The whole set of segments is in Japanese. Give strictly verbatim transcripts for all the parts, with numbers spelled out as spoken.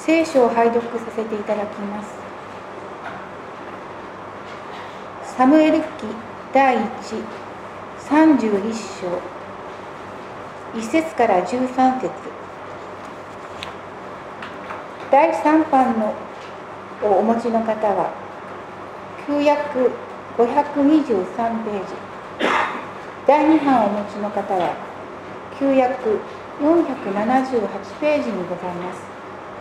聖書を拝読させていただきます。サムエル記第一さんじゅういっ章いっ節からじゅうさん節。だいさん版のをお持ちの方は旧約ごひゃくにじゅうさんページ、だいに版をお持ちの方は旧約よんひゃくななじゅうはちページにございます。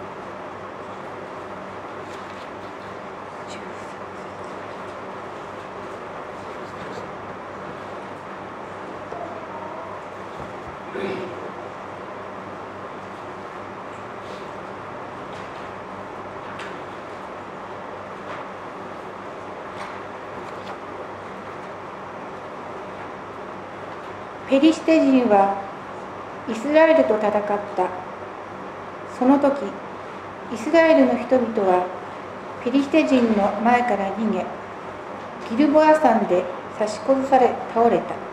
ペリシテ人はイスラエルと戦った。その時、イスラエルの人々はペリシテ人の前から逃げ、ギルボア山で刺し殺され倒れた。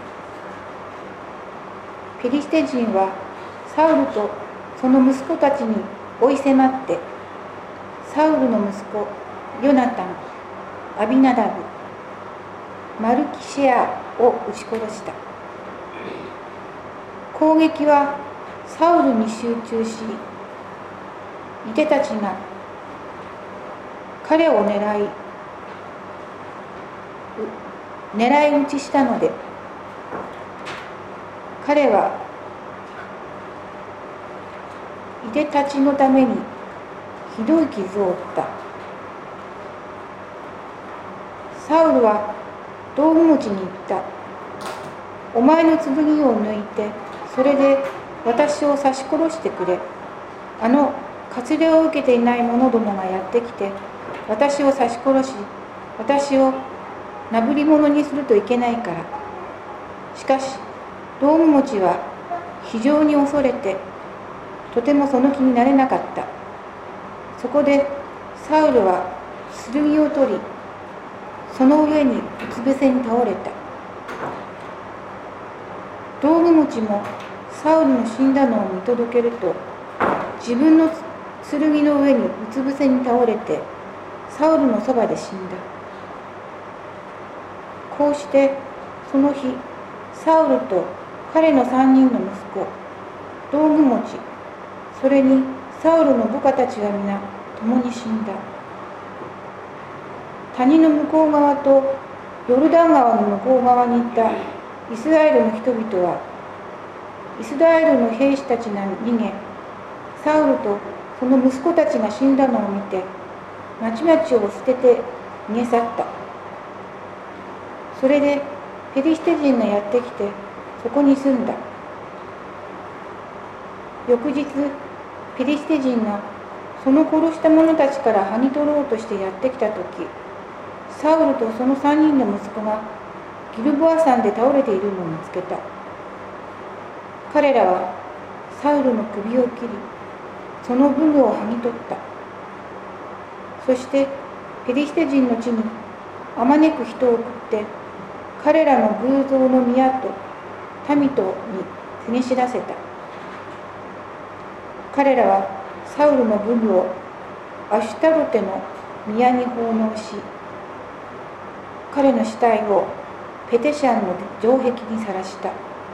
ペリシテ人はサウルとその息子たちに追い迫って、サウルの息子ヨナタン、アビナダブ、マルキシェアを撃ち殺した。攻撃はサウルに集中し、いでたちが彼を狙い狙い撃ちしたので、彼はいでたちのためにひどい傷を負った。サウルは道具持ちに言った。お前の剣を抜いて、それで私を刺し殺してくれ。あの割礼を受けていない者どもがやってきて、私を刺し殺し、私をなぶり者にするといけないから。しかし道具持ちは非常に恐れて、とてもその気になれなかった。そこでサウルは剣を取り、その上にうつ伏せに倒れた。道具持ちもサウルの死んだのを見届けると、自分の剣の上にうつ伏せに倒れて、サウルのそばで死んだ。こうしてその日、サウルと彼の三人の息子、道具持ち、それにサウルの部下たちは皆共に死んだ。谷の向こう側とヨルダン川の向こう側にいたイスラエルの人々は、イスラエルの兵士たちが逃げ、サウルとその息子たちが死んだのを見て、町々を捨てて逃げ去った。それでペリシテ人がやってきて、そこに住んだ。翌日、ペリシテ人がその殺した者たちから剥ぎ取ろうとしてやってきたとき、サウルとその三人の息子がギルボア山で倒れているのを見つけた。彼らはサウルの首を切り、その武具を剥ぎ取った。そしてペリシテ人の地にあまねく人を送って、彼らの偶像の宮と民とに告げ知らせた。彼らはサウルの武具をアシュタロテの宮に奉納し、彼の死体をペテシャンの城壁にさらした。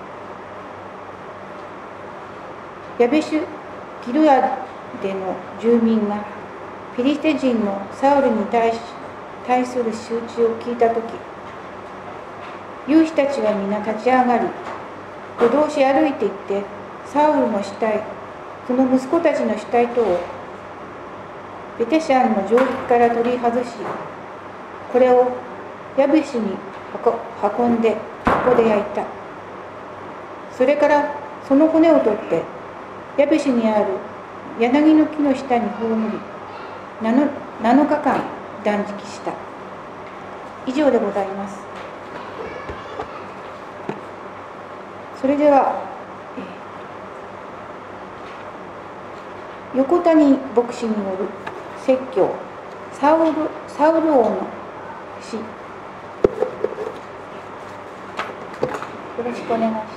ヤベシュ・ギルアデの住民がペリシテ人のサウルに対し対する仕打ちを聞いたとき、勇士たちは皆立ち上がり、夜通し歩いていって、サウルの死体、その息子たちの死体とをペテシャンの城壁から取り外し、これをヤベシュに運んでここで焼いた。それからその骨を取ってヤベシュにある柳の木の下に葬り、なのかかん断食した。以上でございます。それでは、えー、横谷牧師による説教、サウル、サウル王の死。よろしくお願いします。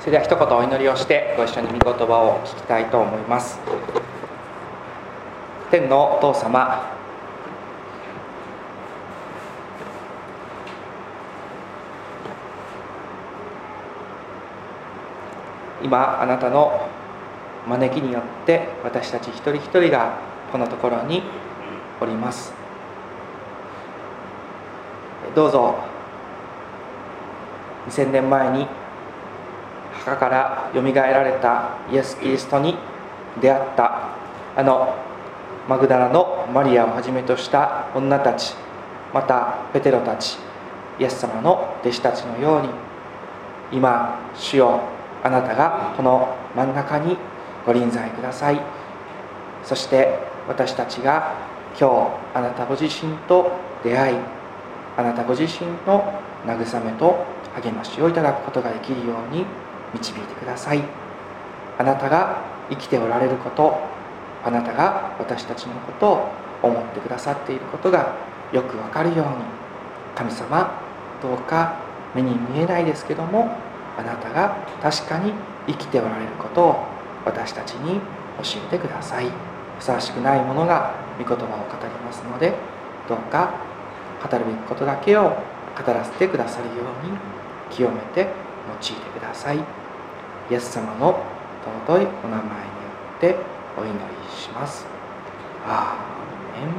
それでは一言お祈りをしてご一緒に御言葉を聞きたいと思います。天のお父様、今あなたの招きによって私たち一人一人がこのところにおります。どうぞにせんねんまえに墓からよみがえられたイエス・キリストに出会ったあのマグダラのマリアをはじめとした女たち、またペテロたち、イエス様の弟子たちのように、今主よ、あなたがこの真ん中にご臨在ください。そして私たちが今日あなたご自身と出会い、あなたご自身の慰めと励ましをいただくことができるように導いてください。あなたが生きておられること、あなたが私たちのことを思ってくださっていることがよくわかるように、神様、どうか目に見えないですけども、あなたが確かに生きておられることを私たちに教えてください。ふさわしくないものが御言葉を語りますので、どうか語るべきことだけを語らせてくださるように清めて用いてください。イエス様の尊いお名前によってお祈りします。アーメン。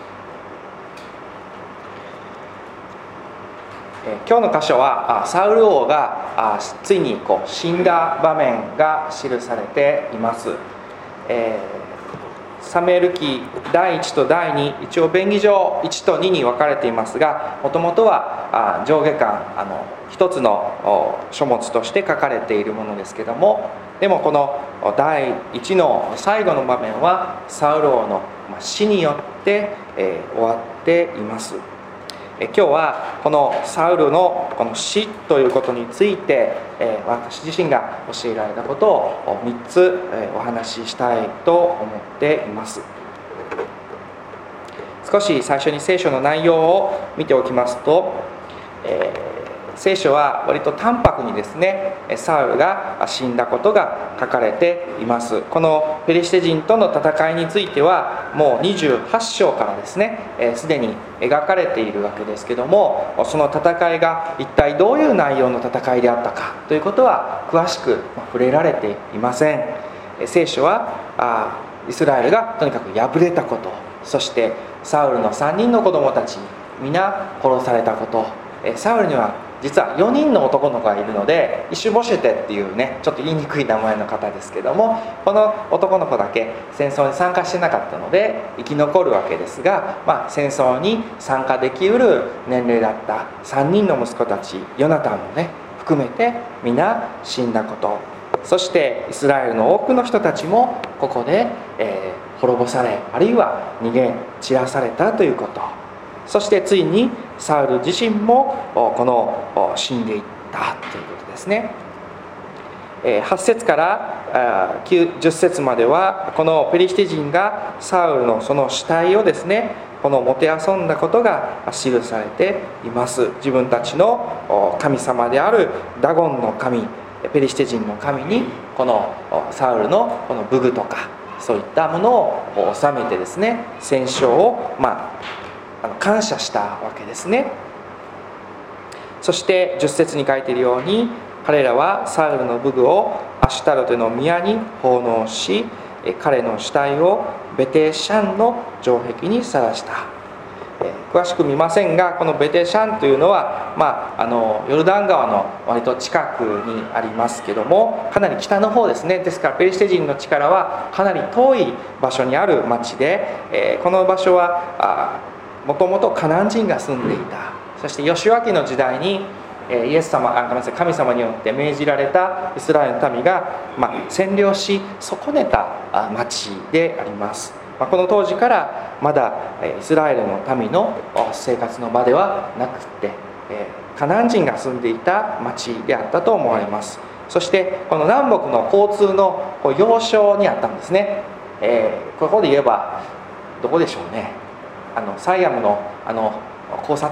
えー、今日の箇所はサウル王があついにこう死んだ場面が記されています。えーサムエル記だいいちとだいに、一応便宜上いちとにに分かれていますが、もともとは上下巻あの一つの書物として書かれているものですけども、でもこのだいいちの最後の場面はサウル王の死によって、えー、終わっています。今日はこのサウルのこの死ということについて、私自身が教えられたことをみっつお話ししたいと思っています。少し最初に聖書の内容を見ておきますと、えー聖書は割と淡白にですね、サウルが死んだことが書かれています。このペリシテ人との戦いについてはもうにじゅうはち章からですね、すでに描かれているわけですけども、その戦いが一体どういう内容の戦いであったかということは詳しく触れられていません。聖書はあイスラエルがとにかく敗れたこと、そしてサウルのさんにんの子供たち皆殺されたこと、サウルには実はよにんの男の子がいるので、イシュボシェテっていうね、ちょっと言いにくい名前の方ですけども、この男の子だけ戦争に参加してなかったので生き残るわけですが、まあ、戦争に参加できうる年齢だったさんにんの息子たち、ヨナタンもね含めて皆死んだこと、そしてイスラエルの多くの人たちもここで、えー、滅ぼされ、あるいは逃げ散らされたということ、そしてついにサウル自身もこの死んでいったということですね。はち節からじゅっ節まではこのペリシテ人がサウルのその死体をですね、このもてあそんだことが記されています。自分たちの神様であるダゴンの神、ペリシテ人の神にこのサウルのこの武具とかそういったものを収めてですね、戦勝をまあ感謝したわけですね。そしてじゅっ節に書いているように、彼らはサウルの武具をアシュタロテの宮に奉納し、彼の死体をベテシャンの城壁にさらした。詳しく見ませんが、このベテシャンというのは、まあ、あのヨルダン川の割と近くにありますけども、かなり北の方ですね。ですからペリシテ人の力はかなり遠い場所にある町で、えー、この場所はもともとカナン人が住んでいた。そしてヨシュア記の時代にイエス様、あ、ごめんなさい、神様によって命じられたイスラエルの民が、まあ、占領し損ねた町であります。まあ、この当時からまだイスラエルの民の生活の場ではなくて、カナン人が住んでいた町であったと思われます。そしてこの南北の交通の要衝にあったんですね。えー、ここで言えばどこでしょうね。あのサイアムのあの交差点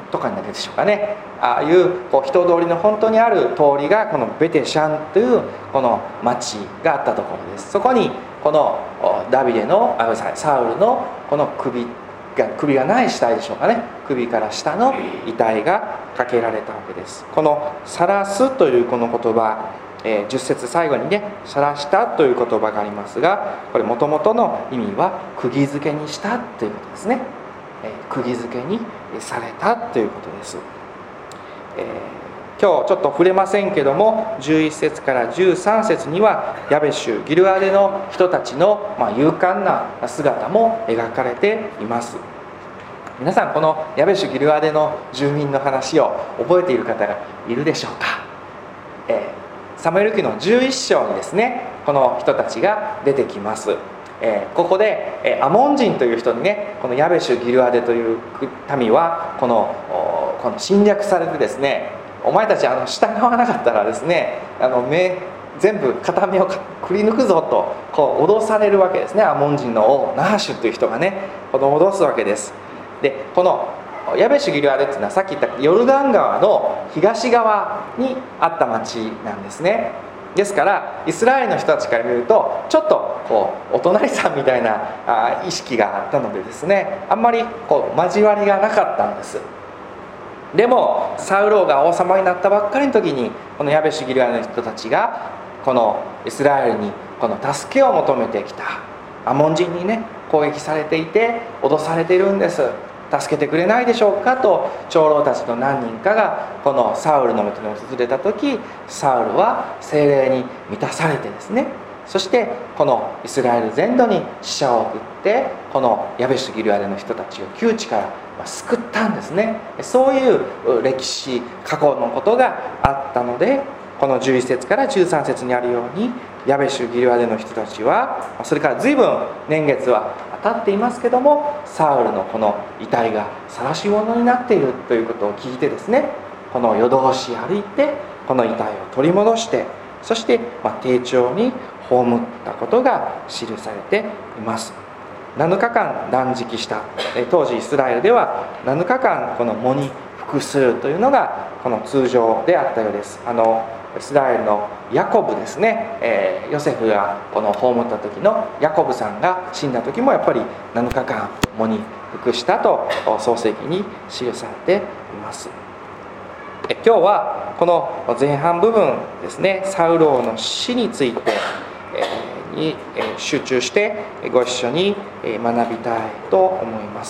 とかになるでしょうかね。ああいうこう人通りの本当にある通りがこのベテシャンというこの町があったところです。そこにこのダビデのあサウルのこの首が首がない死体でしょうかね、首から下の遺体がかけられたわけです。この晒すというこの言葉、えー、じゅっ節最後にね晒したという言葉がありますが、これもともとの意味は釘付けにしたということですね。えー、釘付けにされたということです。えー、今日ちょっと触れませんけども、じゅういち節からじゅうさん節にはヤベシュギルアデの人たちの、まあ、勇敢な姿も描かれています。皆さんこのヤベシュギルアデの住民の話を覚えている方がいるでしょうか。えーサムエル記のじゅういっ章にですねこの人たちが出てきます。えー、ここで、えー、アモン人という人にねこのヤベシュギルアデという民はこのこの侵略されてですね、お前たちあの従わなかったらですねあの目全部片目をくり抜くぞとこう脅されるわけですね。アモン人の王ナハシュという人がねこの脅すわけです。でこのヤベシュギルアデっていうのはさっき言ったヨルダン川の東側にあった町なんですね。ですからイスラエルの人たちから見るとちょっとこうお隣さんみたいなあ意識があったのでですね、あんまりこう交わりがなかったんです。でもサウル王が王様になったばっかりの時にこのヤベシュギルアデの人たちがこのイスラエルにこの助けを求めてきた。アモン人にね攻撃されていて脅されているんです。助けてくれないでしょうかと長老たちの何人かがこのサウルのもとに訪れた時、サウルは聖霊に満たされてですね、そしてこのイスラエル全土に死者を送ってこのヤベシュギルアデの人たちを窮地から救ったんですね。そういう歴史過去のことがあったので、このじゅういち節からじゅうさん節にあるようにヤベシュギルアデの人たちはそれから随分年月は経っていますけども、サウルのこの遺体が晒し物になっているということを聞いてですね、この夜通し歩いてこの遺体を取り戻して、そしてまあ丁重に葬ったことが記されています。なのかかん断食した。当時イスラエルではなのかかんこの喪に服するというのがこの通常であったようです。あのイスラエルのヤコブですね、えー、ヨセフがこの葬った時のヤコブさんが死んだ時もやっぱりなのかかん喪に服したと創世記に記されています。え今日はこの前半部分ですね、サウル王の死について、えー、に集中してご一緒に学びたいと思います。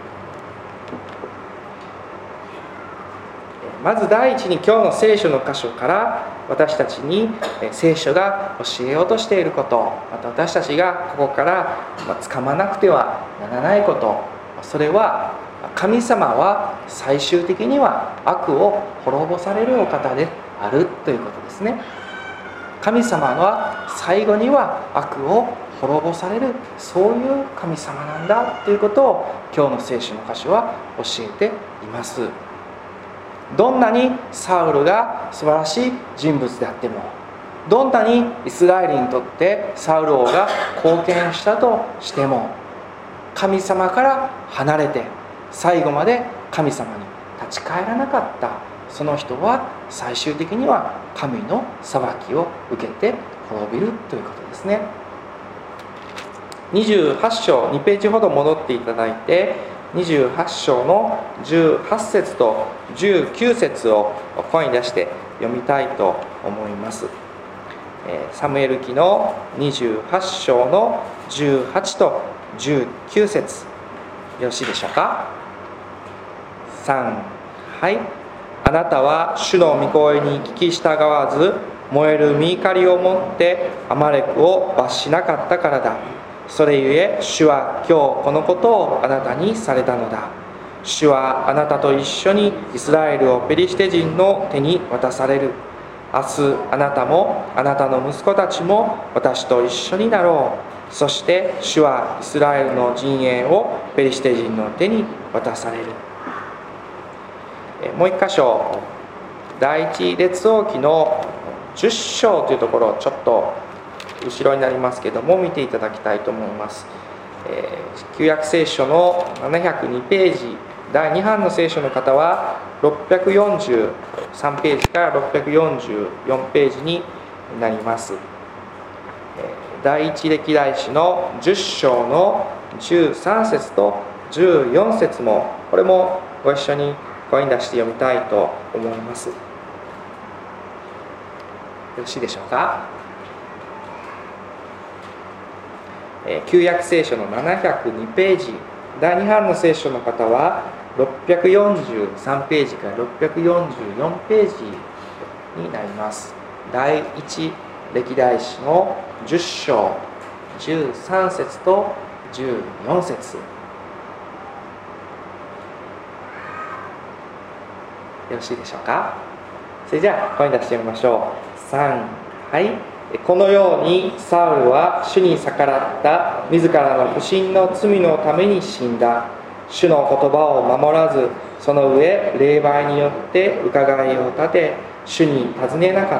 まず第一に今日の聖書の箇所から私たちに聖書が教えようとしていること、また私たちがここから掴まなくてはならないこと、それは神様は最終的には悪を滅ぼされるお方であるということですね。神様は最後には悪を滅ぼされる、そういう神様なんだということを今日の聖書の箇所は教えています。どんなにサウルが素晴らしい人物であっても、どんなにイスラエルにとってサウル王が貢献したとしても、神様から離れて最後まで神様に立ち返らなかったその人は最終的には神の裁きを受けて滅びるということですね。にじゅうはち章にページほど戻っていただいて、にじゅうはち章のじゅうはち節とじゅうきゅう節を声に出して読みたいと思います。サムエル記のにじゅうはち章のじゅうはちとじゅうきゅう節、よろしいでしょうか。さん、はい。あなたは主の御声に聞き従わず、燃える御怒りを持ってアマレクを罰しなかったからだ。それゆえ主は今日このことをあなたにされたのだ。主はあなたと一緒にイスラエルをペリシテ人の手に渡される。明日あなたもあなたの息子たちも私と一緒になろう。そして主はイスラエルの陣営をペリシテ人の手に渡される。もう一箇所、第一列王記のじゅっ章というところをちょっと後ろになりますけども見ていただきたいと思います。えー、旧約聖書のななひゃくにページだいに版の聖書の方はろっぴゃくよんじゅうさんページからろっぴゃくよんじゅうよんページになります。第一歴代史のじゅっ章のじゅうさん節とじゅうよん節も、これもご一緒に声に出して読みたいと思います。よろしいでしょうか。旧約聖書のななひゃくにページ、だいに版の聖書の方はろっぴゃくよんじゅうさんページからろっぴゃくよんじゅうよんページになります。第一歴代史のじゅっ章じゅうさん節とじゅうよん節、よろしいでしょうか。それじゃあ声に出してみましょう。さん、はい。このようにサウルは主に逆らった自らの不信の罪のために死んだ。主の言葉を守らず、その上霊媒によって伺いを立て、主に尋ねなかった。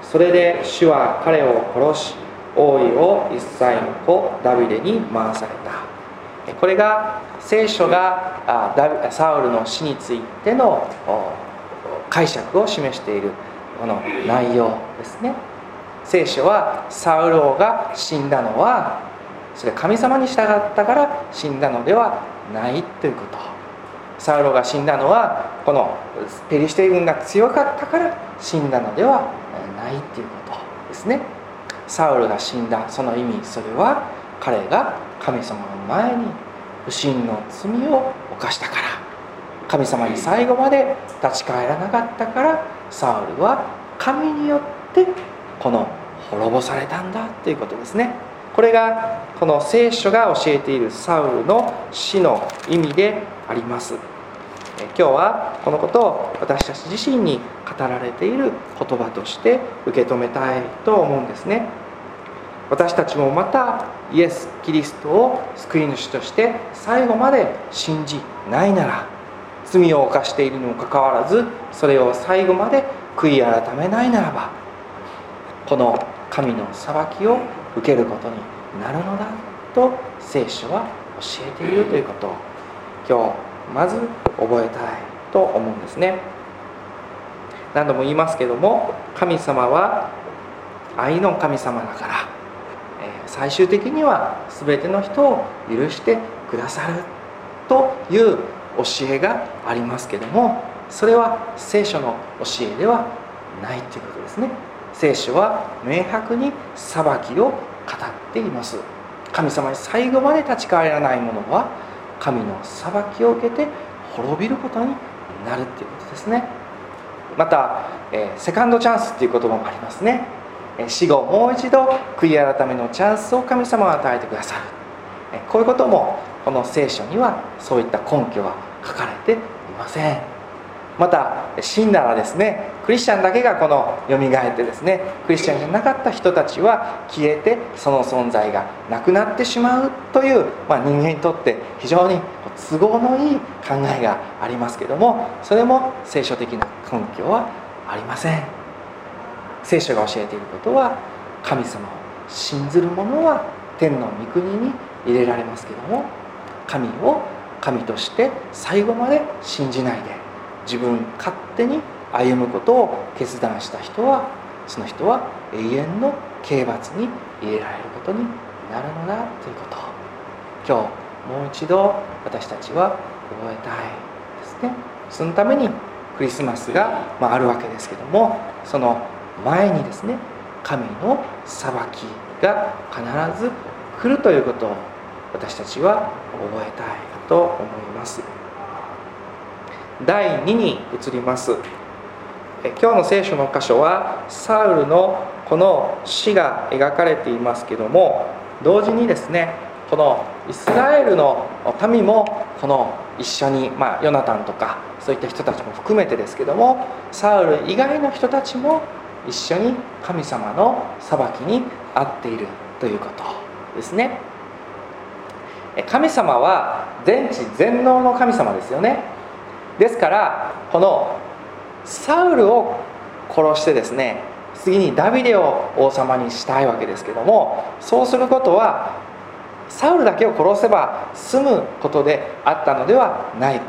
それで主は彼を殺し、王位を一切の子ダビデに回された。これが聖書がサウルの死についての解釈を示しているこの内容ですね。聖書はサウル王が死んだのはそれ神様に従ったから死んだのではないということ。サウルが死んだのはこのペリシテ軍が強かったから死んだのではないということですね。サウルが死んだその意味、それは彼が神様の前に不信の罪を犯したから、神様に最後まで立ち返らなかったから、サウルは神によってこの滅ぼされたんだということですね。これがこの聖書が教えているサウルの死の意味であります。今日はこのことを私たち自身に語られている言葉として受け止めたいと思うんですね。私たちもまたイエス・キリストを救い主として最後まで信じないなら、罪を犯しているにもかかわらずそれを最後まで悔い改めないならば、この神の裁きを受けることになるのだと聖書は教えているということを今日まず覚えたいと思うんですね。何度も言いますけども、神様は愛の神様だから、最終的には全ての人を許してくださるという教えがありますけども、それは聖書の教えではないということですね。聖書は明白に裁きを語っています。神様に最後まで立ち返らない者は神の裁きを受けて滅びることになるということですね。また、えー、セカンドチャンスという言葉もありますね。死後もう一度悔い改めのチャンスを神様は与えてくださる。こういうこともこの聖書にはそういった根拠は書かれていません。また死んだらですね、クリスチャンだけがこのよみがえってですね、クリスチャンじゃなかった人たちは消えてその存在がなくなってしまうという、まあ、人間にとって非常に都合のいい考えがありますけども、それも聖書的な根拠はありません。聖書が教えていることは、神様を信ずる者は天の御国に入れられますけども、神を神として最後まで信じないで自分勝手に歩むことを決断した人は、その人は永遠の刑罰に入れられることになるのだということを今日もう一度私たちは覚えたいですね。そのためにクリスマスが、まあ、あるわけですけども、その前にですね、神の裁きが必ず来るということを私たちは覚えたいと思います。だいにに移ります。今日の聖書の箇所はサウルのこの死が描かれていますけども、同時にですね、このイスラエルの民もこの一緒に、まあ、ヨナタンとかそういった人たちも含めてですけども、サウル以外の人たちも一緒に神様の裁きに遭っているということですね。神様は全知全能の神様ですよね。ですからこのサウルを殺してですね、次にダビデを王様にしたいわけですけども、そうすることはサウルだけを殺せば済むことであったのではないか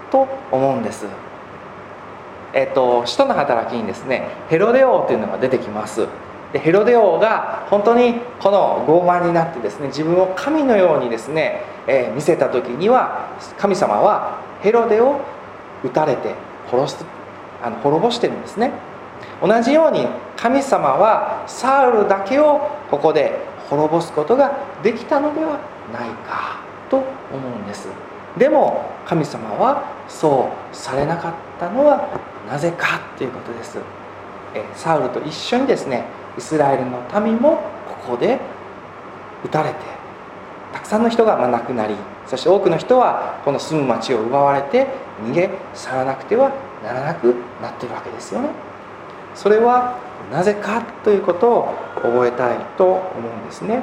と思うんです。えっと使徒の働きにですね、ヘロデ王というのが出てきます。でヘロデ王が本当にこの傲慢になってですね、自分を神のようにですね、えー、見せた時には、神様はヘロデを撃たれて殺すあの滅ぼしてるんですね。同じように神様はサウルだけをここで滅ぼすことができたのではないかと思うんです。でも神様はそうされなかったのはなぜかということです。えサウルと一緒にですね、イスラエルの民もここで撃たれて、たくさんの人が亡くなり、そして多くの人はこの住む町を奪われて逃げ去らなくてはならなくなっているわけですよね。それはなぜかということを覚えたいと思うんですね。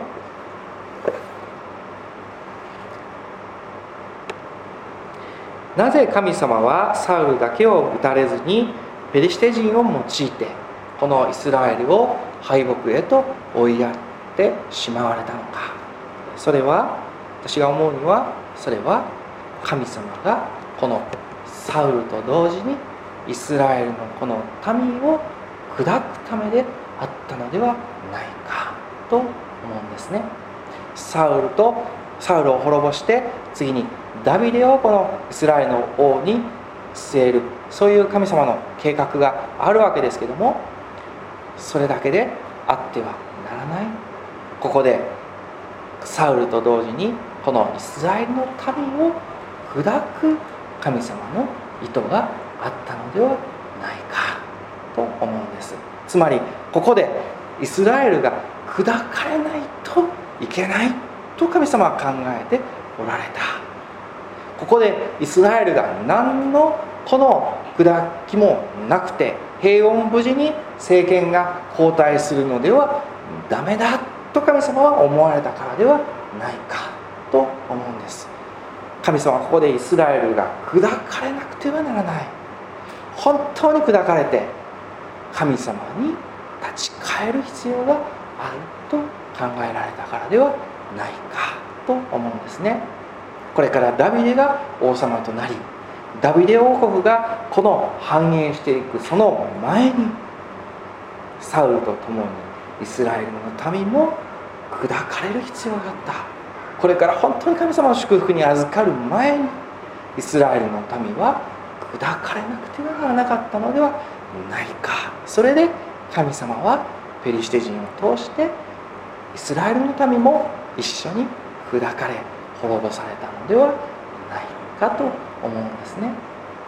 なぜ神様はサウルだけを撃たれずにペリシテ人を用いてこのイスラエルを敗北へと追いやってしまわれたのか。それは私が思うには、それは神様がこのサウルと同時にイスラエルのこの民を砕くためであったのではないかと思うんですね。サウルとサウルを滅ぼして次にダビデをこのイスラエルの王に据える、そういう神様の計画があるわけですけども、それだけであってはならない。ここでサウルと同時にこのイスラエルの民を砕く神様の意図があったのではないかと思うんです。つまりここでイスラエルが砕かれないといけないと神様は考えておられた。ここでイスラエルが何のこの砕きもなくて平穏無事に政権が交代するのではダメだと神様は思われたからではないかと思うんです。神様はここでイスラエルが砕かれなくてはならない、本当に砕かれて神様に立ち返る必要があると考えられたからではないかと思うんですね。これからダビデが王様となり、ダビデ王国がこの繁栄していくその前に、サウルと共にイスラエルの民も砕かれる必要があった。これから本当に神様の祝福に預かる前にイスラエルの民は砕かれなくてはならなかったのではないか。それで神様はペリシテ人を通してイスラエルの民も一緒に砕かれ滅ぼされたのではないかと思うんですね。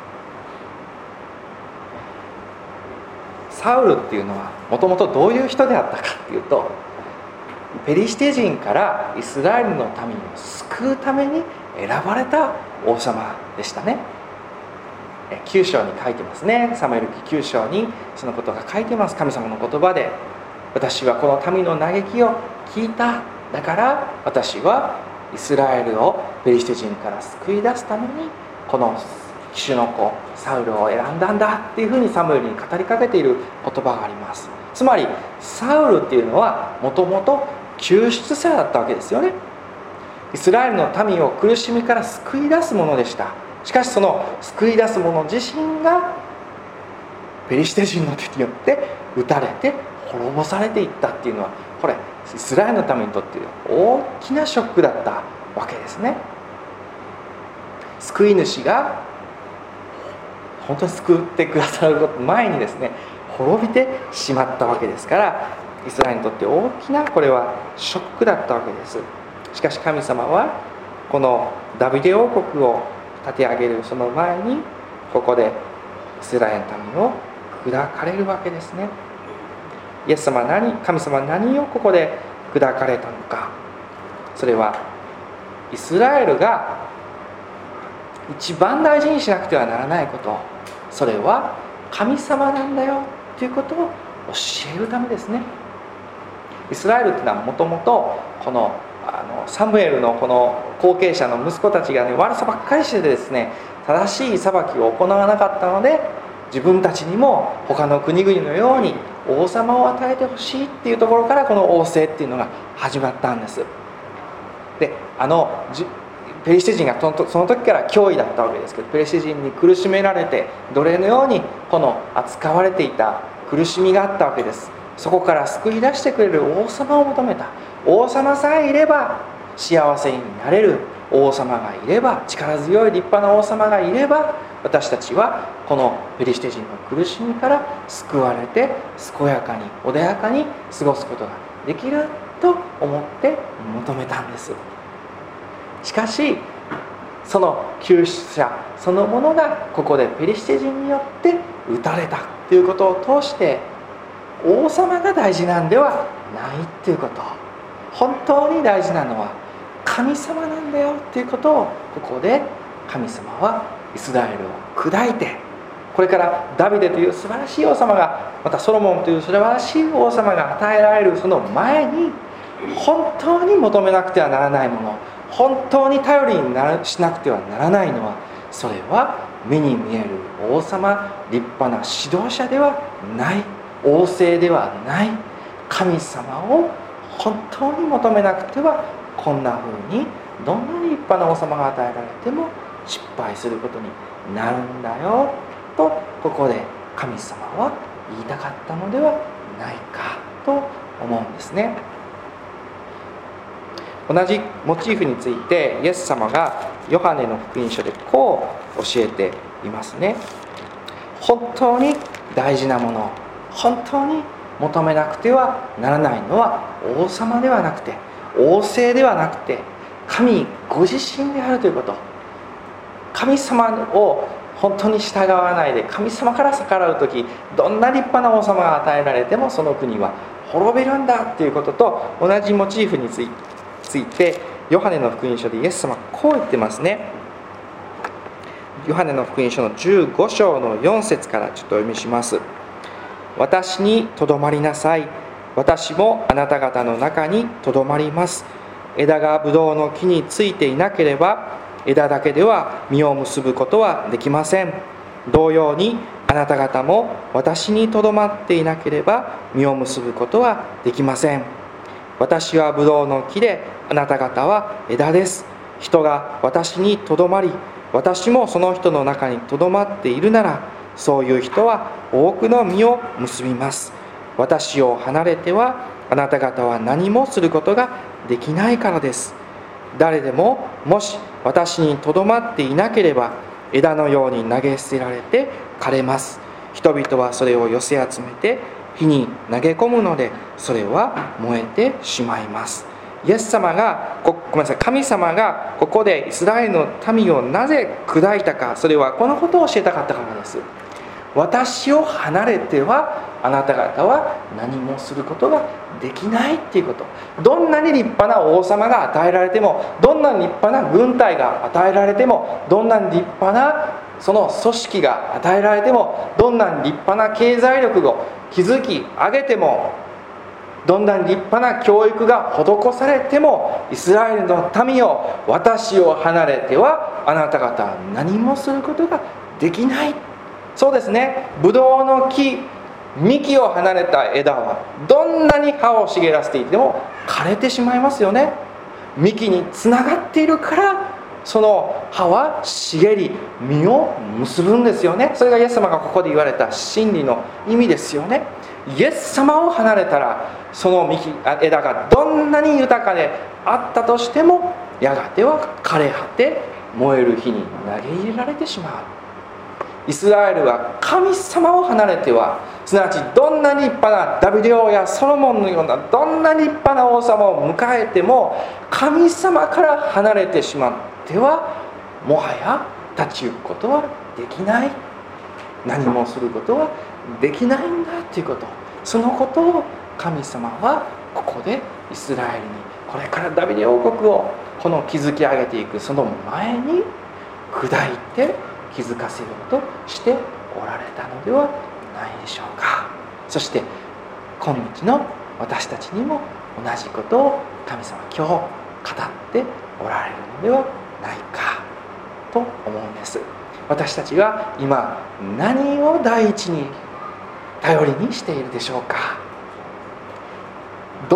サウルっていうのはもともとどういう人であったかっていうと、ペリシテ人からイスラエルの民を救うために選ばれた王様でしたね。きゅう章に書いてますね。サムエル記きゅう章にそのことが書いてます。神様の言葉で、私はこの民の嘆きを聞いた、だから私はイスラエルをペリシテ人から救い出すためにこの主の子サウルを選んだんだっていうふうにサムエルに語りかけている言葉があります。つまりサウルっていうのはもともと救出者だったわけですよね。イスラエルの民を苦しみから救い出すものでした。しかしその救い出す者自身がペリシテ人の手によって撃たれて滅ぼされていったっていうのは、これイスラエルの民にとって大きなショックだったわけですね。救い主が本当に救ってくださる前にですね、滅びてしまったわけですから、イスラエルにとって大きなこれはショックだったわけです。しかし神様はこのダビデ王国を立て上げるその前に、ここでイスラエルの民を砕かれるわけですね。イエス様は何、神様は何をここで砕かれたのか。それはイスラエルが一番大事にしなくてはならないこと、それは神様なんだよということを教えるためですね。イスラエルというのはもともとこのあのサムエルのこの後継者の息子たちがね、悪さばっかりしてですね、正しい裁きを行わなかったので、自分たちにも他の国々のように王様を与えてほしいっていうところからこの王政っていうのが始まったんです。で、あのペリシテ人がその時から脅威だったわけですけど、ペリシテ人に苦しめられて奴隷のようにこの扱われていた苦しみがあったわけです。そこから救い出してくれる王様を求めた。王様さえいれば幸せになれる王様がいれば、力強い立派な王様がいれば、私たちはこのペリシテ人の苦しみから救われて健やかに穏やかに過ごすことができると思って求めたんです。しかしその救出者そのものがここでペリシテ人によって撃たれたということを通して、王様が大事なんではないということ、本当に大事なのは神様なんだよということをここで神様はイスラエルを砕いて、これからダビデという素晴らしい王様が、またソロモンという素晴らしい王様が与えられるその前に、本当に求めなくてはならないもの、本当に頼りになしなくてはならないのは、それは目に見える王様、立派な指導者ではない、王政ではない、神様を本当に求めなくては、こんな風にどんなに立派な王様が与えられても失敗することになるんだよと、ここで神様は言いたかったのではないかと思うんですね。同じモチーフについてイエス様がヨハネの福音書でこう教えていますね。本当に大事なもの、本当に求めなくてはならないのは王様ではなくて、王政ではなくて、神ご自身であるということ。神様を本当に従わないで神様から逆らうとき、どんな立派な王様が与えられてもその国は滅びるんだということと同じモチーフについてヨハネの福音書でイエス様はこう言ってますね。ヨハネの福音書のじゅうご章のよん節からちょっとお読みします。私にとどまりなさい。私もあなた方の中にとどまります。枝がブドウの木についていなければ、枝だけでは実を結ぶことはできません。同様にあなた方も私にとどまっていなければ実を結ぶことはできません。私はブドウの木で、あなた方は枝です。人が私にとどまり、私もその人の中にとどまっているなら、そういう人は多くの実を結びます。私を離れてはあなた方は何もすることができないからです。誰でももし私にとどまっていなければ、枝のように投げ捨てられて枯れます。人々はそれを寄せ集めて火に投げ込むので、それは燃えてしまいます。イエス様がごめんなさい神様がここでイスラエルの民をなぜ砕いたか、それはこのことを教えたかったからです。私を離れてはあなた方は何もすることができないっていうこと。どんなに立派な王様が与えられても、どんなに立派な軍隊が与えられても、どんなに立派なその組織が与えられても、どんなに立派な経済力を築き上げても、どんなに立派な教育が施されても、イスラエルの民を、私を離れてはあなた方は何もすることができない。そうですね、ブドウの木、幹を離れた枝はどんなに葉を茂らせていても枯れてしまいますよね。幹につながっているからその葉は茂り実を結ぶんですよね。それがイエス様がここで言われた真理の意味ですよね。イエス様を離れたら、その幹枝がどんなに豊かであったとしても、やがては枯れ果て燃える火に投げ入れられてしまう。イスラエルは神様を離れては、すなわちどんなに立派なダビデ王やソロモンのようなどんなに立派な王様を迎えても、神様から離れてしまってはもはや立ち行くことはできない、何もすることはできないんだということ、そのことを神様はここでイスラエルに、これからダビデ王国をこの築き上げていくその前に砕いて気づかせようとしておられたのではないでしょうか。そして今日の私たちにも同じことを神様今日語っておられるのではないかと思うんです。私たちは今何を第一に頼りにしているでしょうか。どんなに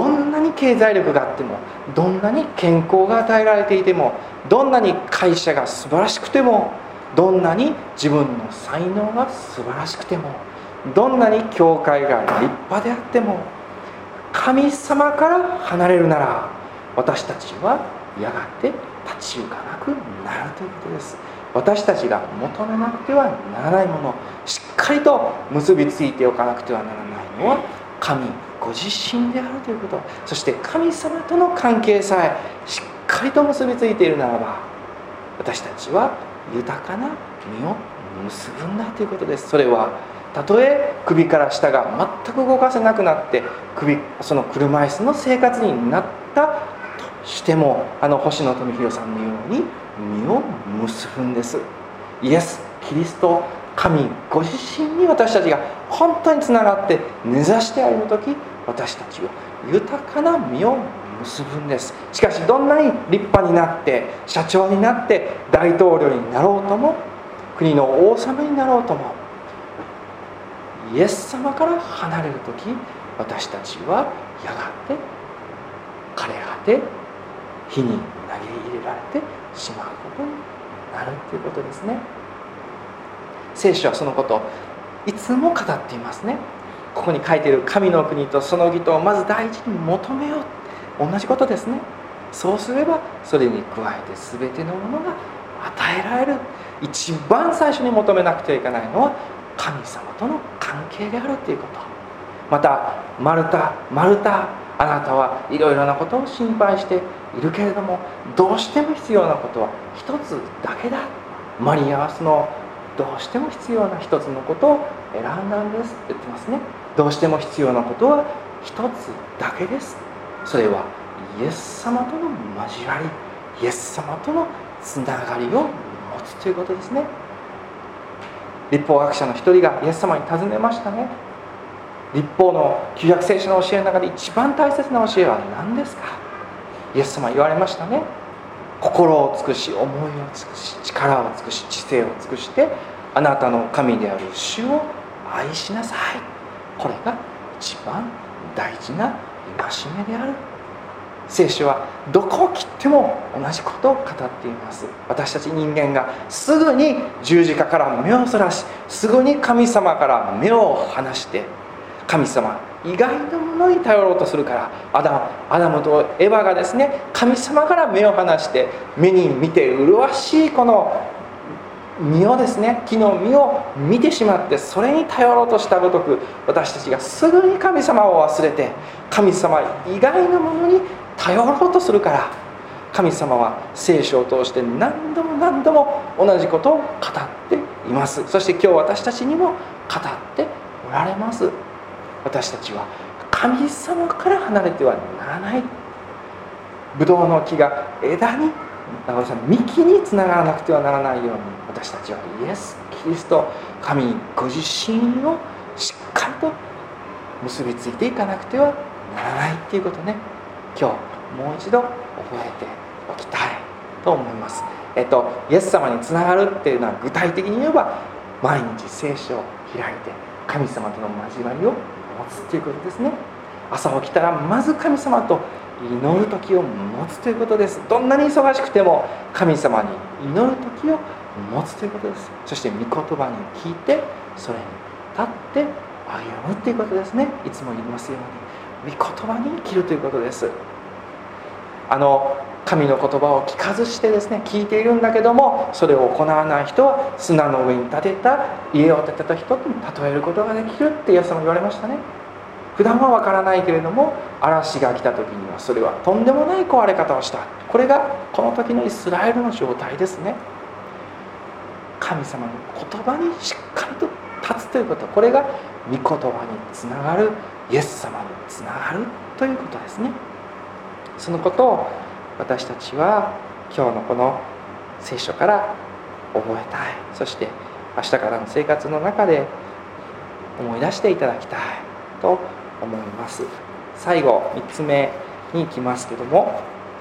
に経済力があっても、どんなに健康が与えられていても、どんなに会社が素晴らしくても、どんなに自分の才能が素晴らしくても、どんなに教会が立派であっても、神様から離れるなら、私たちはやがて立ち行かなくなるということです。私たちが求めなくてはならないもの、しっかりと結びついておかなくてはならないのは神ご自身であるということ。そして神様との関係さえしっかりと結びついているならば、私たちは豊かな実を結ぶんだということです。それはたとえ首から下が全く動かせなくなって首その車椅子の生活になったとしても、あの星野富弘さんのように実を結ぶんです。イエス・キリスト、神ご自身に私たちが本当につながって根ざして歩むとき、私たちは豊かな実を結ぶんです。しかしどんなに立派になって社長になって大統領になろうとも、国の王様になろうとも、イエス様から離れるとき、私たちはやがて枯れ果て火に投げ入れられてしまうことになるということですね。聖書はそのことをいつも語っていますね。ここに書いている神の国とその義とをまず第一に求めよう、同じことですね。そうすればそれに加えて全てのものが与えられる。一番最初に求めなくてはいけないのは神様との関係であるということ。またマルタ、マルタ、あなたはいろいろなことを心配しているけれども、どうしても必要なことは一つだけだ。マリアはそのどうしても必要な一つのことを選んだんですって言ってますね。どうしても必要なことは一つだけです。それはイエス様との交わり、イエス様とのつながりを持つということですね。律法学者の一人がイエス様に尋ねましたね。律法の旧約聖書の教えの中で一番大切な教えは何ですか。イエス様は言われましたね。心を尽くし、思いを尽くし、力を尽くし、知性を尽くして、あなたの神である主を愛しなさい。これが一番大事な戒めである。聖書はどこを切っても同じことを語っています。私たち人間がすぐに十字架から目をそらし、すぐに神様から目を離して、神様以外のものに頼ろうとするから、アダム、アダムとエヴァがですね、神様から目を離して目に見て麗しいこの実をですね、木の実を見てしまって、それに頼ろうとしたごとく、私たちがすぐに神様を忘れて神様以外のものに頼ろうとするから、神様は聖書を通して何度も何度も同じことを語っています。そして今日私たちにも語っておられます。私たちは神様から離れてはならない。ブドウの木が枝に、幹につながらなくてはならないように、私たちはイエス・キリスト、神ご自身をしっかりと結びついていかなくてはならないっていうことね、今日もう一度覚えておきたいと思います。えっとイエス様につながるっていうのは、具体的に言えば毎日聖書を開いて神様との交わりを持つということですね。朝起きたらまず神様と祈る時を持つということです。どんなに忙しくても神様に祈る時を持つということです。そして御言葉に聞いて、それに立って歩むということですね。いつも言いますように、御言葉に生きるということです。あの神の言葉を聞かずしてですね、聞いているんだけどもそれを行わない人は砂の上に建てた家を建てた人に例えることができるってイエス様言われましたね。普段は分からないけれども、嵐が来た時にはそれはとんでもない壊れ方をした。これがこの時のイスラエルの状態ですね。神様の言葉にしっかりと立つということ、これが御言葉につながる、イエス様につながるということですね。そのことを私たちは今日のこの聖書から覚えたい。そして明日からの生活の中で思い出していただきたいと思います。最後みっつめに行きますけども、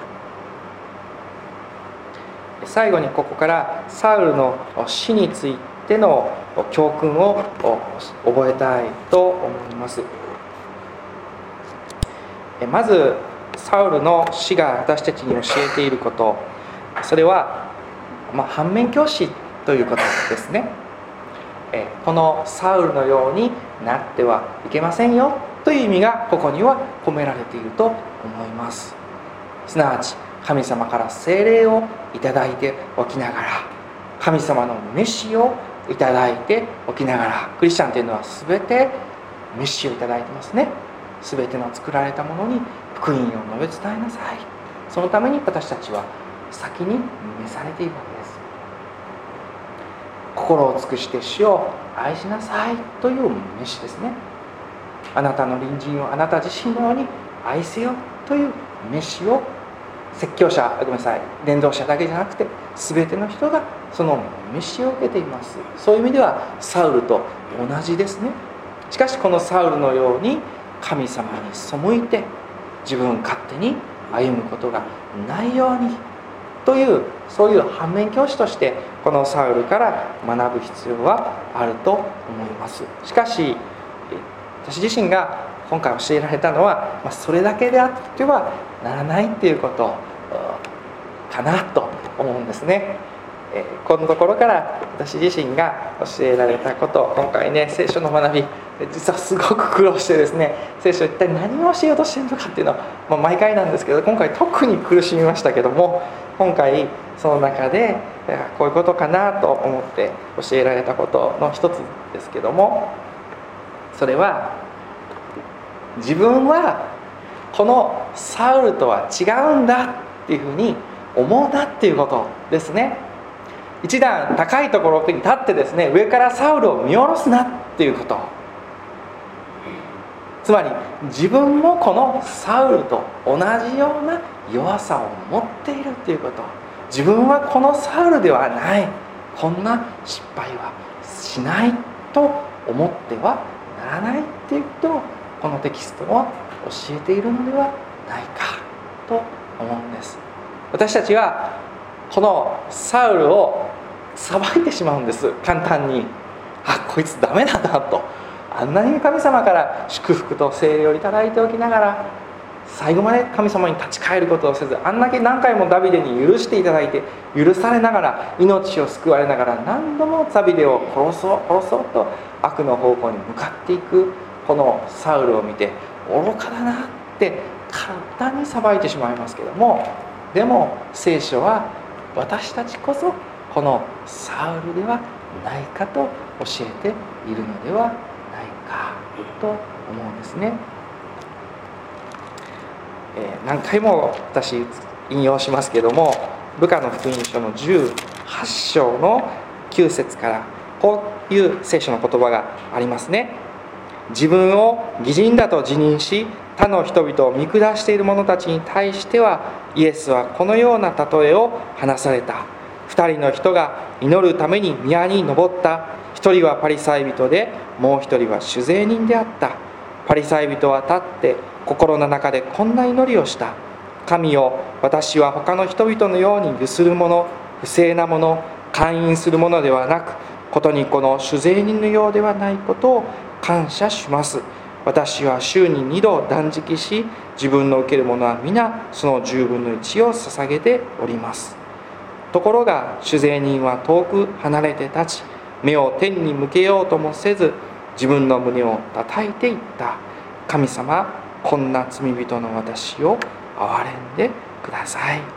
最後にここからサウルの死についての教訓を覚えたいと思います。まずサウルの死が私たちに教えていること、それは、まあ、反面教師ということですね。えこのサウルのようになってはいけませんよという意味がここには込められていると思います。すなわち神様から聖霊をいただいておきながら、神様の飯をいただいておきながら、クリスチャンというのは全て飯をいただいてますね。全ての作られたものに福音を述べ伝えなさい。そのために私たちは先に召されているわけです。心を尽くして主を愛しなさいという飯ですね。あなたの隣人をあなた自身のように愛せよという飯を、説教者、ごめんなさい、伝道者だけじゃなくて全ての人がその飯を受けています。そういう意味ではサウルと同じですね。しかしこのサウルのように神様に背いて自分勝手に歩むことがないようにという、そういう反面教師としてこのサウルから学ぶ必要はあると思います。しかし私自身が今回教えられたのは、まあ、それだけであってはならないっていうことかなと思うんですね。えー、このところから私自身が教えられたこと、今回ね聖書の学び実はすごく苦労してですね、聖書一体何を教えようとしているのかっていうのは、まあ、毎回なんですけど、今回特に苦しみましたけども、今回その中でこういうことかなと思って教えられたことの一つですけども、それは自分はこのサウルとは違うんだっていうふうに思うなっていうことですね。一段高いところに立ってですね、上からサウルを見下ろすなっていうこと、つまり自分もこのサウルと同じような弱さを持っているっていうこと、自分はこのサウルではない、こんな失敗はしないと思ってはならないっていうことをこのテキストは教えているのではないかと思うんです。私たちはこのサウルを裁いてしまうんです。簡単に、あ、こいつダメなんだと、あんなに神様から祝福と聖霊をいただいておきながら最後まで神様に立ち返ることをせず、あんだけ何回もダビデに許していただいて、許されながら命を救われながら何度もダビデを殺そう殺そうと悪の方向に向かっていくこのサウルを見て、愚かだなって簡単に裁いてしまいますけども、でも聖書は私たちこそこのサウルではないかと教えているのではないかと思うんですね。えー、何回も私引用しますけども、ルカの福音書のじゅうはち章のきゅう節からこういう聖書の言葉がありますね。自分を義人だと自認し他の人々を見下している者たちに対しては、イエスはこのような例えを話された。二人の人が祈るために宮に登った。一人はパリサイ人で、もう一人は酒税人であった。パリサイ人は立って心の中でこんな祈りをした。神よ、私は他の人々のようにゆする者、不正な者、姦淫する者ではなく、ことにこの酒税人のようではないことを感謝します。私は週に二度断食し、自分の受けるものは皆その十分の一を捧げております。ところが酒税人は遠く離れて立ち、目を天に向けようともせず、自分の胸を叩いていった。神様、こんな罪人の私を憐れんでください。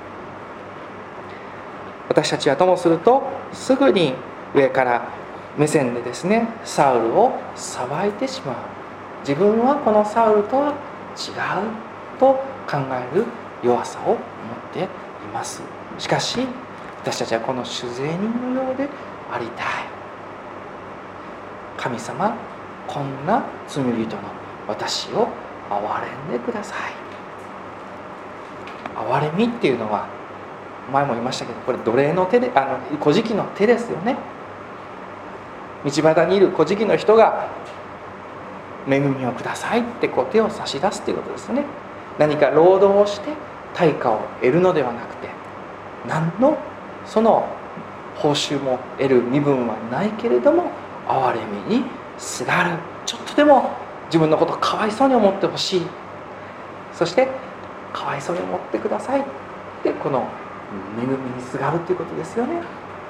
私たちはともすると、すぐに上から目線でですね、サウルを裁いてしまう。自分はこのサウルとは違うと考える弱さを持っています。しかし私たちはこの酒税人のようでありたい。神様、こんな罪人の私を憐れんでください。憐れみっていうのは前も言いましたけど、これ奴隷の手で、あの小じの手ですよね。道端にいる小じの人が恵みをくださいってこう手を差し出すということですね。何か労働をして対価を得るのではなくて、何のその報酬も得る身分はないけれども、憐れみにすがる。ちょっとでも自分のことをかわいそうに思ってほしい。そしてかわいそうに思ってくださいってこの恵みにすがるということですよね。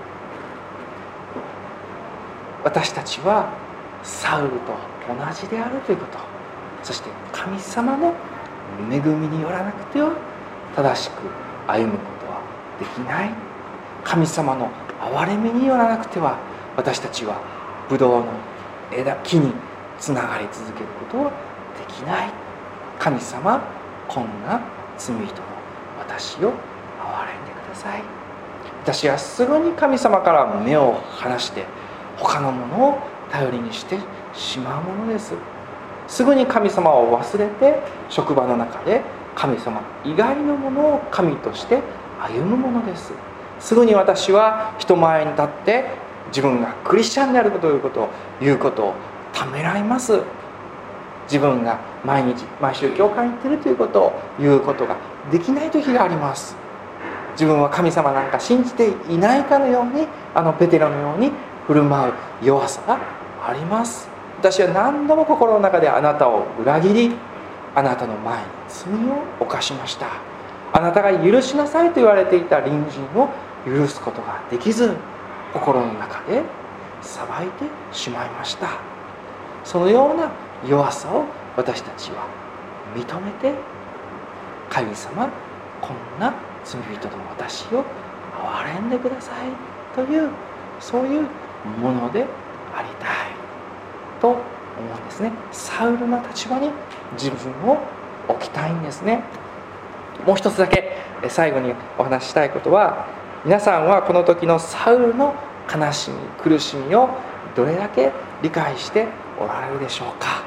私たちはサウルと同じであるということ、そして神様の恵みによらなくては正しく歩むことはできない。神様の憐れみによらなくては私たちはブドウの枝木につながり続けることはできない。神様、こんな罪人の私を憐れんでください。私はすぐに神様から目を離して他のものを頼りにしてしまうものです。すぐに神様を忘れて職場の中で神様以外のものを神として歩むものです。すぐに私は人前に立って自分がクリスチャンであるということを言うことをためらいます。自分が毎日毎週教会に行っているということを言うことができない時があります。自分は神様なんか信じていないかのように、あのペテロのように振る舞う弱さがあります。私は何度も心の中であなたを裏切り、あなたの前に罪を犯しました。あなたが許しなさいと言われていた隣人を許すことができず、心の中で裁いてしまいました。そのような弱さを私たちは認めて、神様、こんな罪人の私を憐れんでくださいという、そういうものでありたいと思うんですね。サウルの立場に自分を置きたいんですね。もう一つだけ最後にお話ししたいことは、皆さんはこの時のサウルの悲しみ苦しみをどれだけ理解しておられるでしょうか。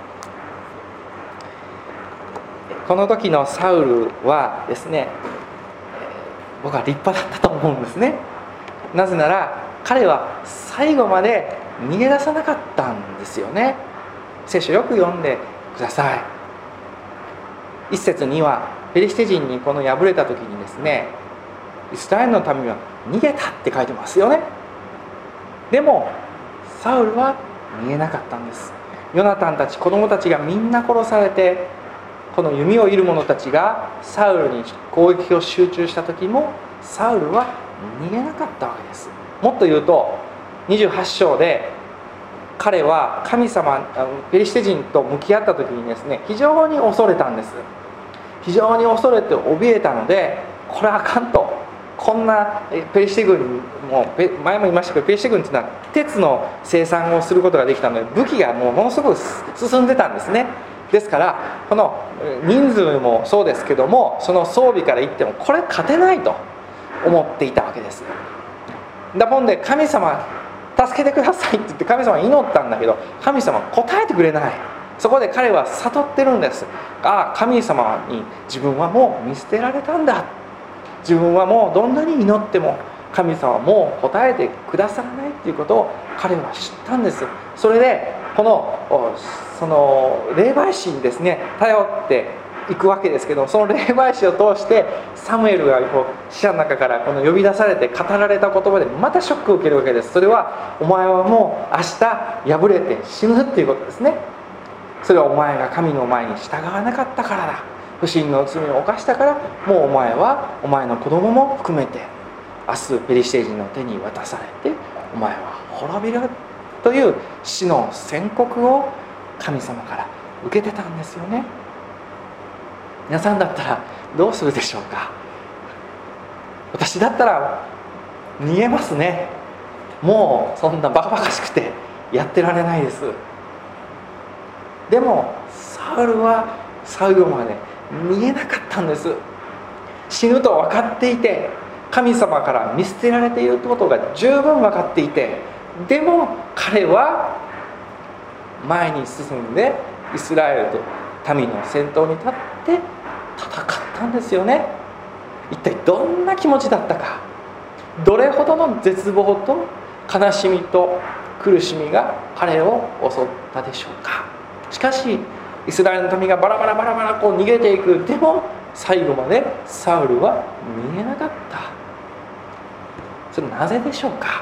この時のサウルはですね、僕は立派だったと思うんですね。なぜなら彼は最後まで逃げ出さなかったんですよね。聖書よく読んでください。一節にはペリシテ人にこの敗れた時にですね、イスラエルの民は逃げたって書いてますよね。でもサウルは逃げなかったんです。ヨナタンたち子供たちがみんな殺されて、この弓を射る者たちがサウルに攻撃を集中した時もサウルは逃げなかったわけです。もっと言うとにじゅうはち章で彼は神様ペリシテ人と向き合った時にですね、非常に恐れたんです。非常に恐れて怯えたので、これはあかんと、こんなペリシテ軍も前も言いましたけど、ペリシテ軍というのは鉄の生産をすることができたので武器がもうものすごく進んでたんですね。ですからこの人数もそうですけども、その装備から言ってもこれ勝てないと思っていたわけです。だもんで神様助けてくださいって言って神様に祈ったんだけど、神様答えてくれない。そこで彼は悟ってるんです。ああ、神様に自分はもう見捨てられたんだ、自分はもうどんなに祈っても神様はもう答えてくださらないっていうことを彼は知ったんです。それでこのその霊媒師にですね頼っていくわけですけど、その霊媒師を通してサムエルがこう死者の中からこの呼び出されて語られた言葉でまたショックを受けるわけです。それはお前はもう明日敗れて死ぬっていうことですね。それはお前が神の前に従わなかったからだ、不信の罪を犯したから、もうお前はお前の子供も含めて明日ペリシテ人の手に渡されてお前は滅びるという死の宣告を神様から受けてたんですよね。皆さんだったらどうするでしょうか。私だったら逃げますね。もうそんなバカバカしくてやってられないです。でもサウルは最後まで逃げなかったんです。死ぬと分かっていて、神様から見捨てられていることが十分分かっていて、でも彼は前に進んでイスラエルと民の先頭に立って戦ったんですよね。一体どんな気持ちだったか、どれほどの絶望と悲しみと苦しみが彼を襲ったでしょうか。しかしイスラエルの民がバラバラバラバラこう逃げていく。でも最後までサウルは逃げなかった。それなぜでしょうか。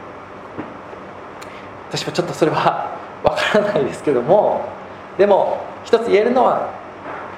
私はちょっとそれはわからないですけども、でも一つ言えるのは、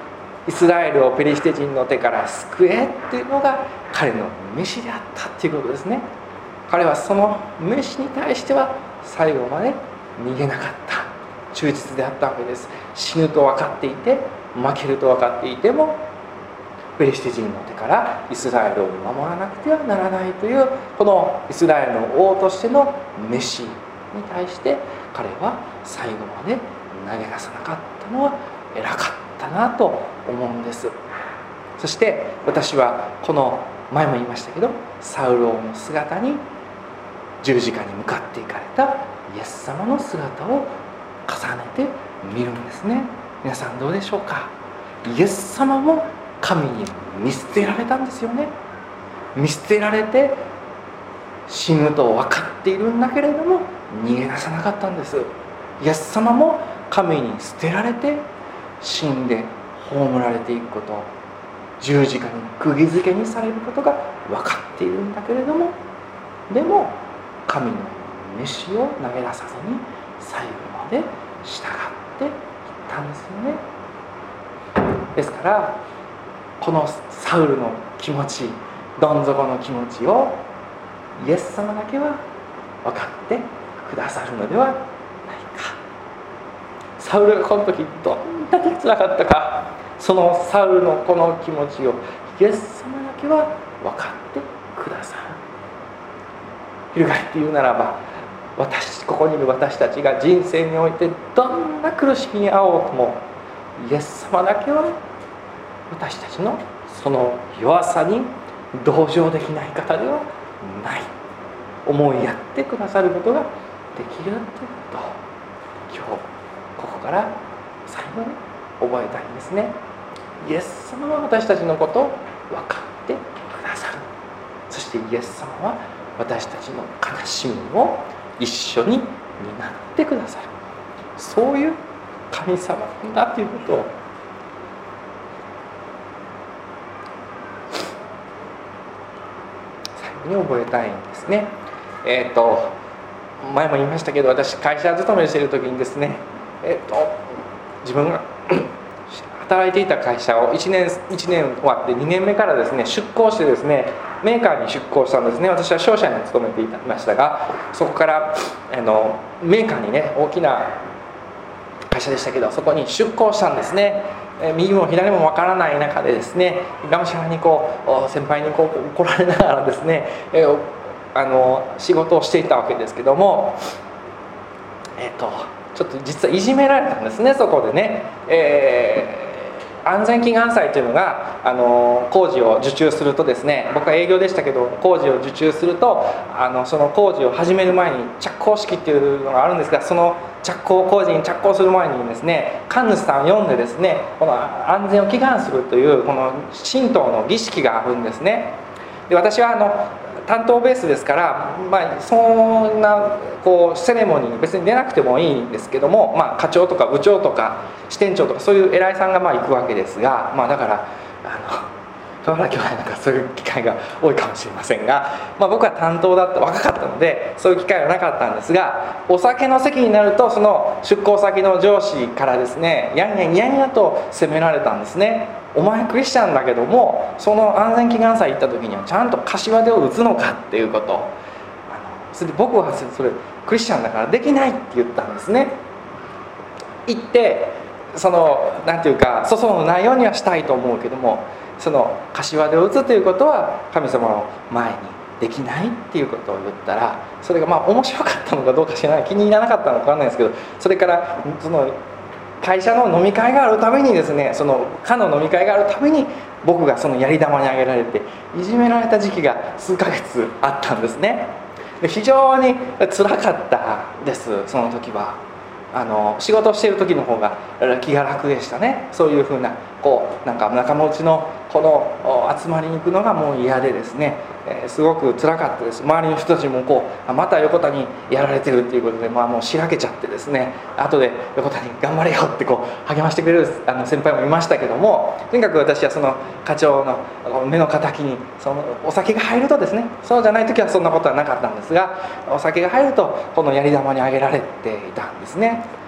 イスラエルをペリシテ人の手から救えっていうのが彼の飯であったっていうことですね。彼はその飯に対しては最後まで逃げなかった、忠実であったわけです。死ぬと分かっていて、負けると分かっていてもペリシテ人の手からイスラエルを守らなくてはならないという、このイスラエルの王としての飯に対して彼は最後まで投げ出さなかったのは偉かったなと思うんです。そして私はこの前も言いましたけど、サウル王の姿に十字架に向かっていかれたイエス様の姿を重ねて見るんですね。皆さんどうでしょうか。イエス様も神に見捨てられたんですよね。見捨てられて死ぬと分かっているんだけれども逃げ出さなかったんです。イエス様も神に捨てられて死んで葬られていくこと、十字架に釘付けにされることが分かっているんだけれども、でも神の飯を投げ出さずに最後まで従っていったんですよね。ですからこのサウルの気持ち、どん底の気持ちをイエス様だけは分かってくださるのではないか。サウルがこの時どんだけ辛かったか、そのサウルのこの気持ちをイエス様だけは分かってくださる。翻って言うならば、私ここにいる私たちが人生においてどんな苦しみに遭おうとも、イエス様だけは私たちのその弱さに同情できない方ではない、思いやってくださることができるということを今日ここから最後に覚えたいんですね。イエス様は私たちのことを分かってくださる。そしてイエス様は私たちの悲しみを一緒に担ってくださる、そういう神様なんだということを最後に覚えたいんですね。えっと前も言いましたけど、私会社勤めしている時にですね、えっと自分が働いていた会社をいちねん、いちねん終わってにねんめからですね出向してですね、メーカーに出向したんですね。私は商社に勤めていましたが、そこからあのメーカーにね、大きな会社でしたけど、そこに出向したんですね。右も左もわからない中でですね、がむしゃらにこう先輩にこう怒られながらですね、えあの仕事をしていたわけですけども、えっとちょっと実はいじめられたんですね、そこでね。えー安全祈願祭というのがあの工事を受注するとですね、僕は営業でしたけど、工事を受注するとあのその工事を始める前に着工式っていうのがあるんですが、その着工工事に着工する前にですね、神主さんを呼んでですね、この安全を祈願するというこの神道の儀式があるんですね。で、私はあの担当ベースですから、まあ、そんなこうセレモニーに別に出なくてもいいんですけども、まあ、課長とか部長とか支店長とかそういう偉いさんがまあ行くわけですが、まあ、だからあの豊原兄弟なんかそういう機会が多いかもしれませんが、まあ、僕は担当だった若かったのでそういう機会はなかったんですが、お酒の席になるとその出向先の上司からですね、やんやんやんやと責められたんですね。お前クリスチャンだけども、その安全祈願祭行った時にはちゃんと柏手を打つのかっていうこと、あのそれで僕はそれクリスチャンだからできないって言ったんですね。行ってそのなんていうか粗相のないようにはしたいと思うけども、その柏手を打つということは神様の前にできないっていうことを言ったら、それがまあ面白かったのかどうか知らない、気に入らなかったのか分からないですけど、それからその会社の飲み会があるたびにですね、その課の飲み会があるたびに僕がそのやり玉にあげられていじめられた時期が数ヶ月あったんですね。で非常に辛かったです。その時はあの仕事をしている時の方が気が楽でしたね。そういうふうなこうなんか仲間内のこの集まりに行くのがもう嫌でですね、えー、すごく辛かったです。周りの人たちもこうまた横田にやられてるっていうことで、まあ、もうしらけちゃってですね、後で横田に頑張れよってこう励ましてくれるあの先輩もいましたけども、とにかく私はその課長の目の敵にそのお酒が入るとですね、そうじゃない時はそんなことはなかったんですが、お酒が入るとこのやり玉にあげられていたんですね。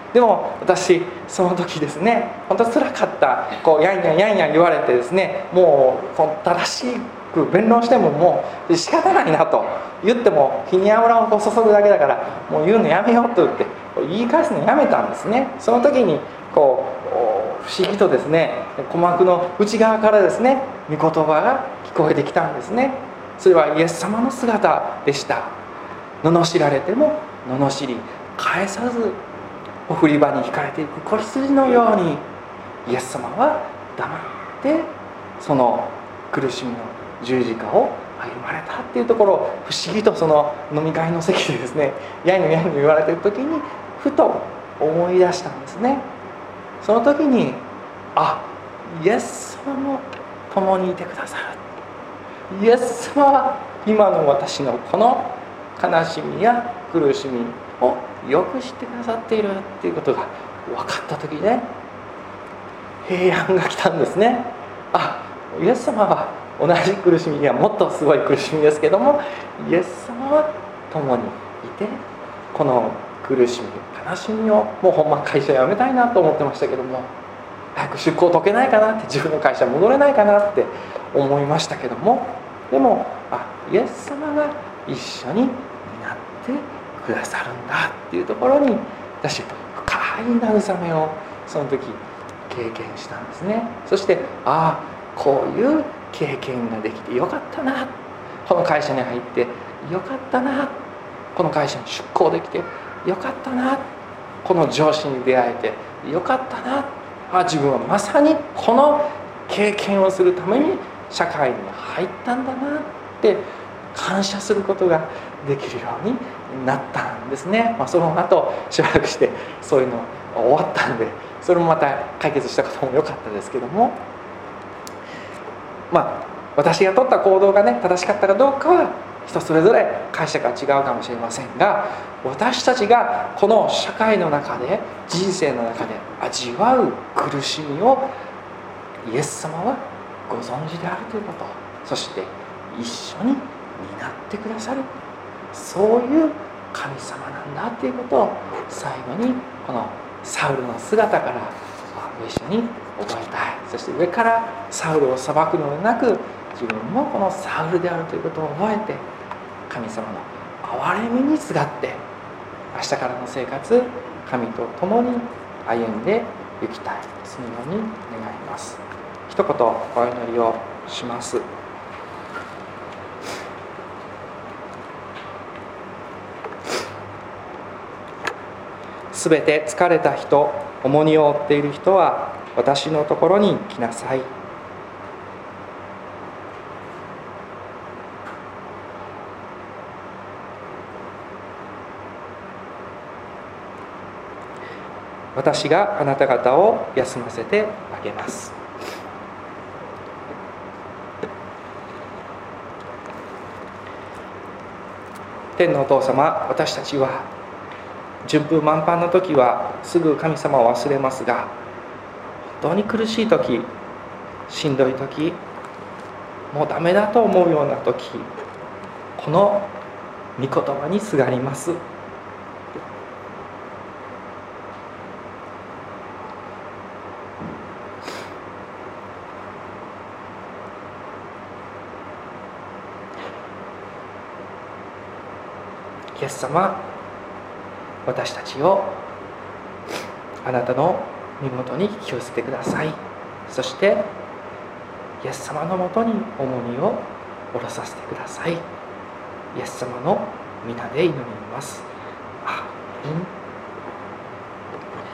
でも私その時ですね、本当つらかった、こうやんやんやんやん言われてですね、もうこう正しく弁論してももう仕方ないなと、言っても火に油をこう注ぐだけだからもう言うのやめようと言って言い返すのやめたんですね。その時にこう不思議とですね、鼓膜の内側からですね、御言葉が聞こえてきたんですね。それはイエス様の姿でした。罵られても罵り返さず、お振り場に引かれていく子羊のようにイエス様は黙ってその苦しみの十字架を歩まれたっていうところを、不思議とその飲み会の席でですね、やいのやいの言われている時にふと思い出したんですね。その時に、あ、イエス様も共にいてくださる、イエス様は今の私のこの悲しみや苦しみをよく知ってくださっているっていうことが分かった時ね、平安が来たんですね。あ、イエス様は同じ苦しみ、いやもっとすごい苦しみですけども、イエス様は共にいて、この苦しみ悲しみを、もうほんま会社辞めたいなと思ってましたけども、早く出向解けないかなって、自分の会社戻れないかなって思いましたけども、でもあ、イエス様が一緒に担ってくださるんだっていうところに、私深い慰めをその時経験したんですね。そしてああ、こういう経験ができてよかったな、この会社に入ってよかったな、この会社に出向できてよかったな、この上司に出会えてよかったな、あ、自分はまさにこの経験をするために社会に入ったんだなって感謝することができるようになったんですね。まあ、その後しばらくしてそういうの終わったんで、それもまた解決したことも良かったですけども、まあ私が取った行動がね正しかったかどうかは人それぞれ解釈が違うかもしれませんが、私たちがこの社会の中で、人生の中で味わう苦しみをイエス様はご存知であるということ、そして一緒に担ってくださる、そういう神様なんだということを最後にこのサウルの姿からご一緒に覚えたい。そして上からサウルを裁くのではなく、自分もこのサウルであるということを覚えて、神様の憐れみにすがって明日からの生活、神と共に歩んでいきたい、そのように願います。一言お祈りをします。すべて疲れた人、重荷を負っている人は私のところに来なさい。私があなた方を休ませてあげます。天のお父様、私たちは順風満帆の時はすぐ神様を忘れますが、本当に苦しい時、しんどい時、もうダメだと思うような時、この御言葉にすがります。イエス様、私たちをあなたの身元に引き寄せてください。そしてイエス様のもとに重荷を下ろさせてください。イエス様の皆で祈ります。アーメン。